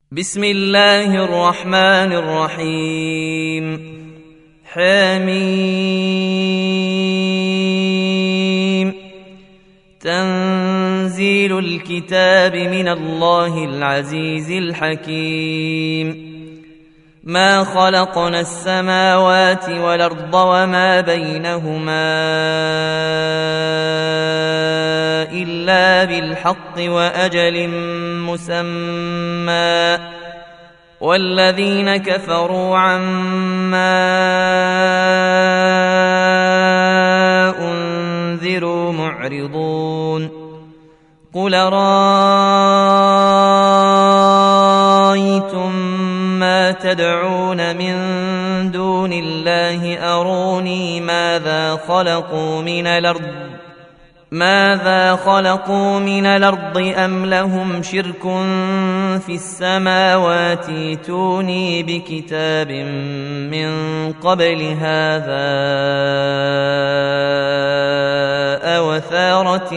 بسم الله الرحمن الرحيم. حميم. تنزيل الكتاب من الله العزيز الحكيم. ما خلقنا السماوات والأرض وما بينهما إلا بالحق وأجل مسمى، والذين كفروا عما أنذروا معرضون. قل رأيتم ما تدعون من دون الله أروني ماذا خلقوا من الأرض أم لهم شرك في السماوات، ائتوني بكتاب من قبل هذا أو أثارة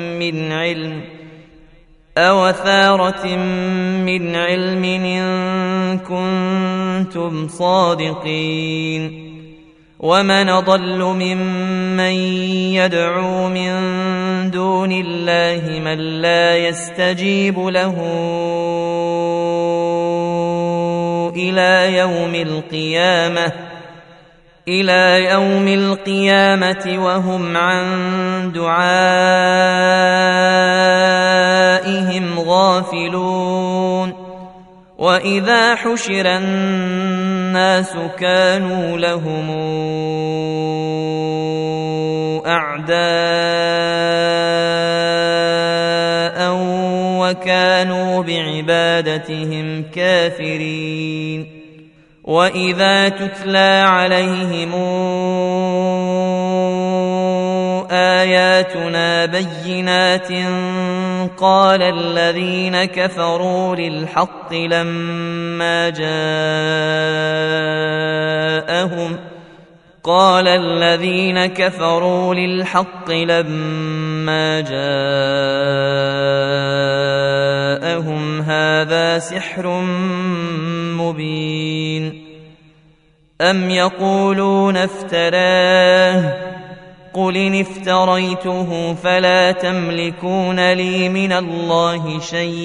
من علم إن كنتم صادقين. ومن أضل ممن يدعو من دون الله من لا يستجيب له إلى يوم القيامة وهم عن دعائهم غافلون. وإذا حشر الناس كانوا لهم أعداء وكانوا بعبادتهم كافرين. وإذا تتلى عليهم آياتنا بينات قال الذين كفروا للحق لما جاءهم هذا سحر مبين. أم يقولون افتراه قل إن افتريته فلا تملكون لي من الله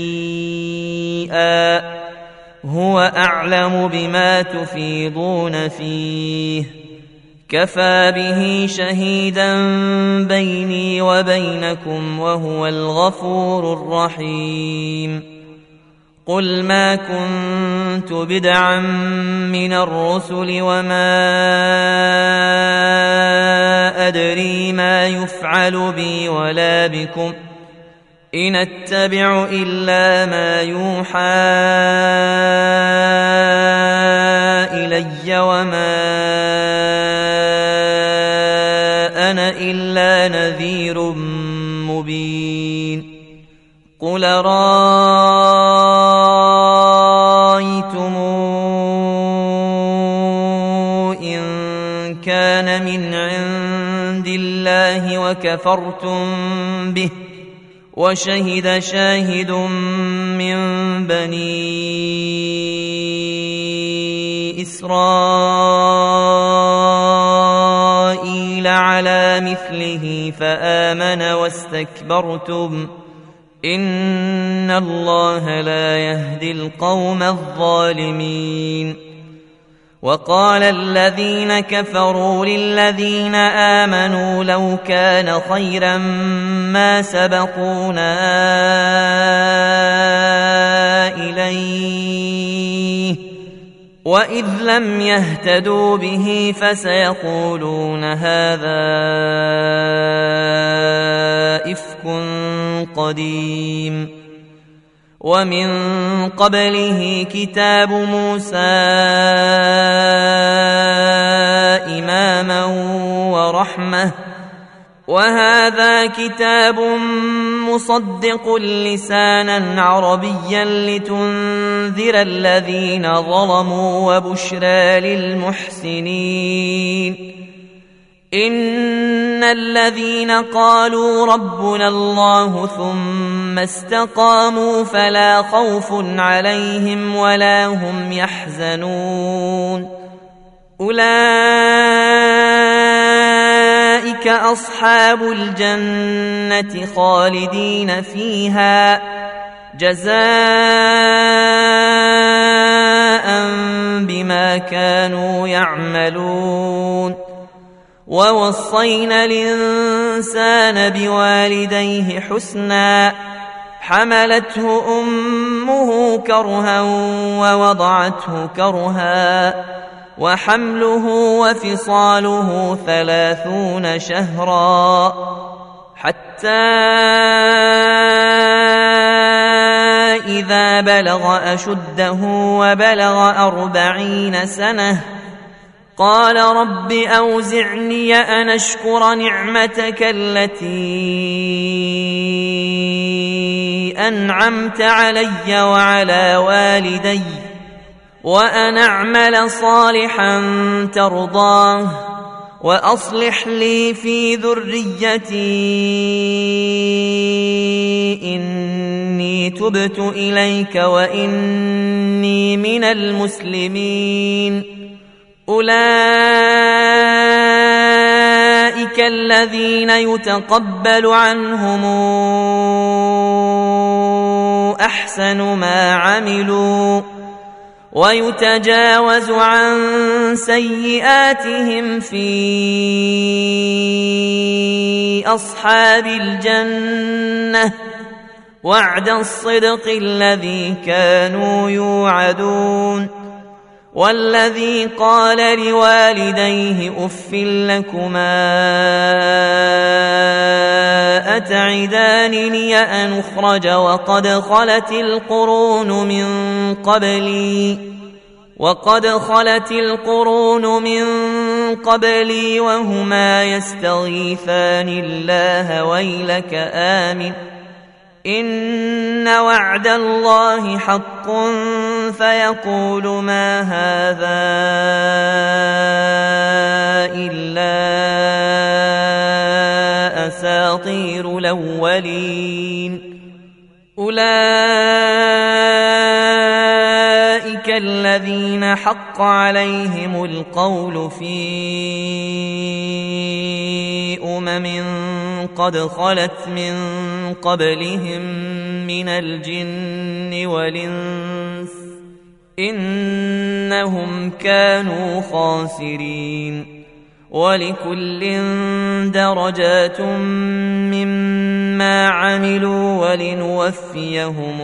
شيئا هو أعلم بما تفيضون فيه كفى به شهيدا بيني وبينكم وهو الغفور الرحيم. قل ما كنت بدعا من الرسل وما أدري ما يفعل بي ولا بكم إن أتبع إلا ما يوحى إلي وما أنا إلا نذير مبين. قل رأيتم إن كان من عند الله وكفرتم به وشهد شاهد من بني إسرائيل على مثله فآمن واستكبرتم إن الله لا يهدي القوم الظالمين. وقال الذين كفروا للذين آمنوا لو كان خيرا ما سبقونا إليه وإذ لم يهتدوا به فسيقولون هذا إفك قديم. ومن قبله كتاب موسى إماما ورحمة وهذا كتاب مصدق لسانا عربيا لتنذر الذين ظلموا وبشرى للمحسنين. إن الذين قالوا ربنا الله ثم استقاموا فلا خوف عليهم ولا هم يحزنون أولئك أصحاب الجنة خالدين فيها جزاء بما كانوا يعملون ووصينا الإنسان بوالديه حسنا حملته أمه كرها ووضعته كرها وحمله وفصاله 30 شهرا حتى إذا بلغ أشده وبلغ 40 سنة قال رب أوزعني أن أشكر نعمتك التي أنعمت علي وعلى والدي وأن أعمل صالحا ترضاه وأصلح لي في ذريتي إني تبت إليك وإني من المسلمين أولئك الذين يتقبل عنهم أحسن ما عملوا ويتجاوز عن سيئاتهم في أصحاب الجنة وعد الصدق الذي كانوا يوعدون والذي قال لوالديه أف لكما أتعدانني أن أخرج وقد خلت القرون من قبلي وهما يستغيثان الله ويلك آمن إن وعد الله حق فيقول ما هذا إلا أساطير الأولين أولئك الذين حق عليهم القول في قد خلت من قبلهم من الجن والإنس إنهم كانوا خاسرين ولكل درجات مما عملوا ولنوفيهم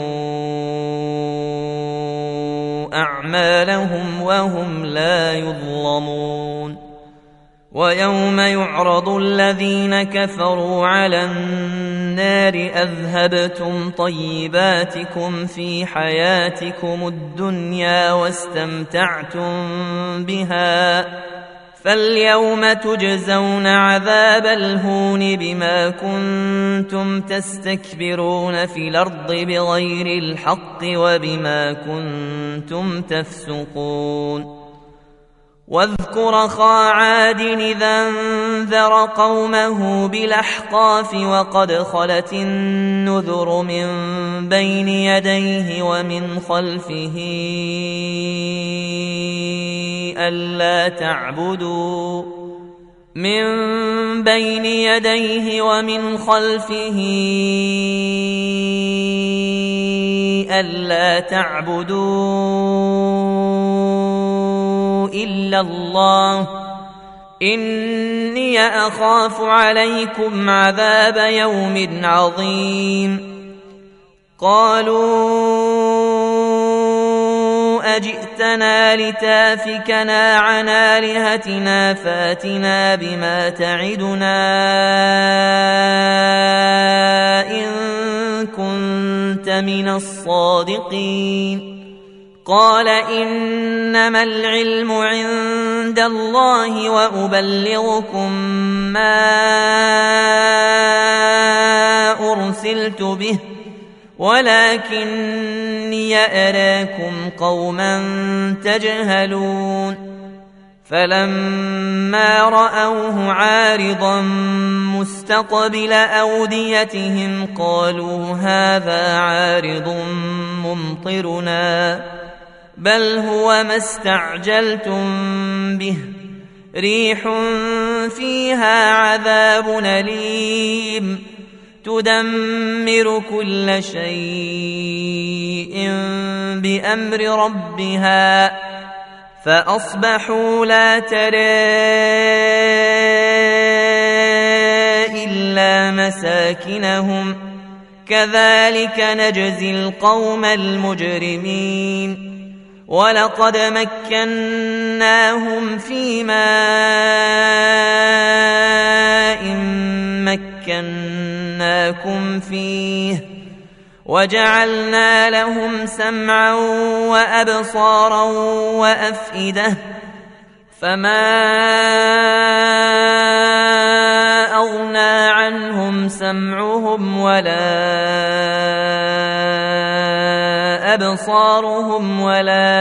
أعمالهم وهم لا يظلمون ويوم يعرض الذين كفروا على النار أذهبتم طيباتكم في حياتكم الدنيا واستمتعتم بها فاليوم تجزون عذاب الهون بما كنتم تستكبرون في الأرض بغير الحق وبما كنتم تفسقون واذكر أخا عاد إذا انذر قومه بالأحقاف وقد خلت النذر من بين يديه ومن خلفه ألا تعبدوا إلا الله إني أخاف عليكم عذاب يوم عظيم قالوا أجئتنا لتافكنا عن آلهتنا فاتنا بما تعدنا إن كنت من الصادقين قال إنما العلم عند الله وأبلغكم ما أرسلت به ولكني أراكم قوما تجهلون فلما رأوه عارضا مستقبل أوديتهم قالوا هذا عارض ممطرنا بل هو ما استعجلتم به ريح فيها عذاب أليم تدمر كل شيء بأمر ربها فأصبحوا لا ترى إلا مساكنهم كذلك نجزي القوم المجرمين ولقد مكناهم في ماء مكناكم فيه وجعلنا لهم سمعا وأبصارا وأفئدة فما أغنى عنهم سمعهم ولا أبصارهم ولا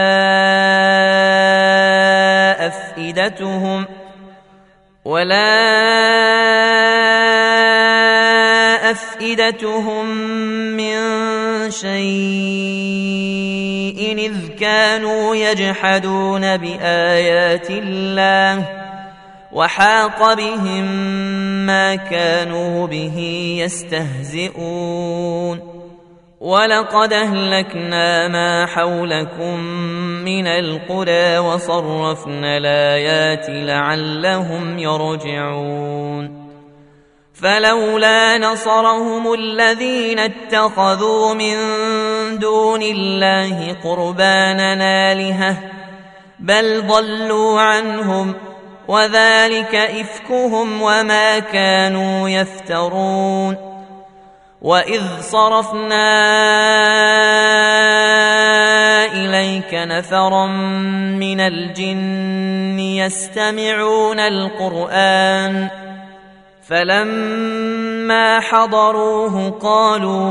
أفئدتهم من شيء إذ كانوا يجحدون بآيات الله وحاق بهم ما كانوا به يستهزئون ولقد أهلكنا ما حولكم من القرى وصرفنا الآيات لعلهم يرجعون فلولا نصرهم الذين اتخذوا من دون الله قربانا آلهة بل ضلوا عنهم وذلك إفكهم وما كانوا يفترون وإذ صرفنا إليك نفرا من الجن يستمعون القرآن فلما حضروه قالوا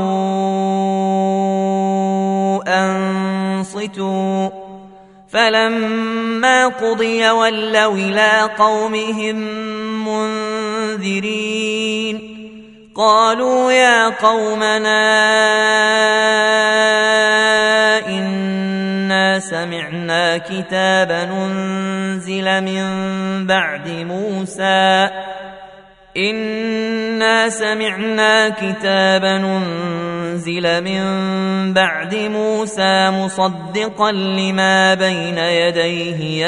أنصتوا فلما قضي ولوا إلى قومهم منذرين قالوا يا قومنا إنا سمعنا كتابا أنزل من بعد موسى مصدقا لما بين يديه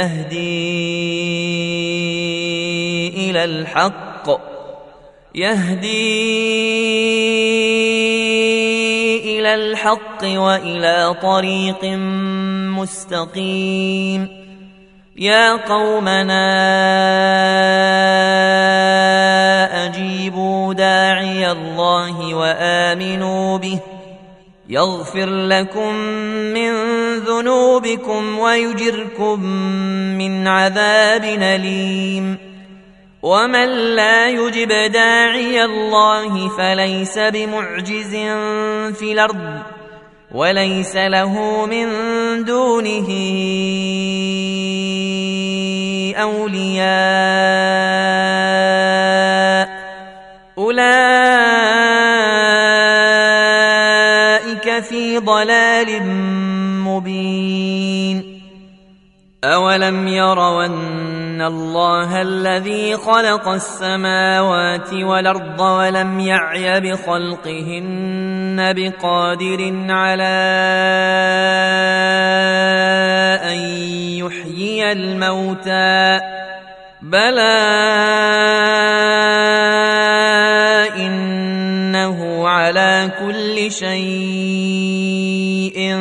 يهدي إلى الحق وإلى طريق مستقيم يا قومنا أجيبوا داعي الله وآمنوا به يغفر لكم من ذنوبكم ويجركم من عذاب أليم ومن لا يجب داعي الله فليس بمعجز في الأرض وليس له من دونه أولياء أولئك في ضلال مبين أولم يروا أن الله الذي خلق السماوات والأرض ولم يعي بخلقهن بقادر على أن يحيي الموتى بلى إنه على كل شيء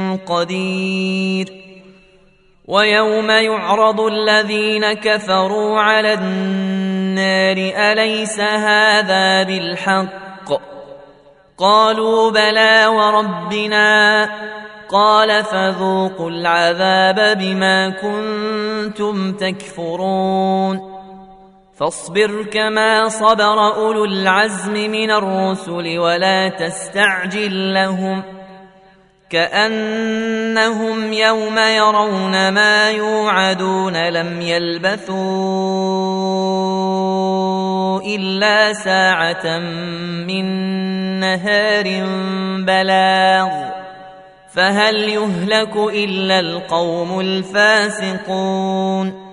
قدير ويوم يعرض الذين كفروا على النار أليس هذا بالحق قالوا بلى وربنا قال فذوقوا العذاب بما كنتم تكفرون فاصبر كما صبر أولو العزم من الرسل ولا تستعجل لهم كأنهم يوم يرون ما يوعدون لم يلبثوا إلا ساعة من نهار بلاغ فهل يهلك إلا القوم الفاسقون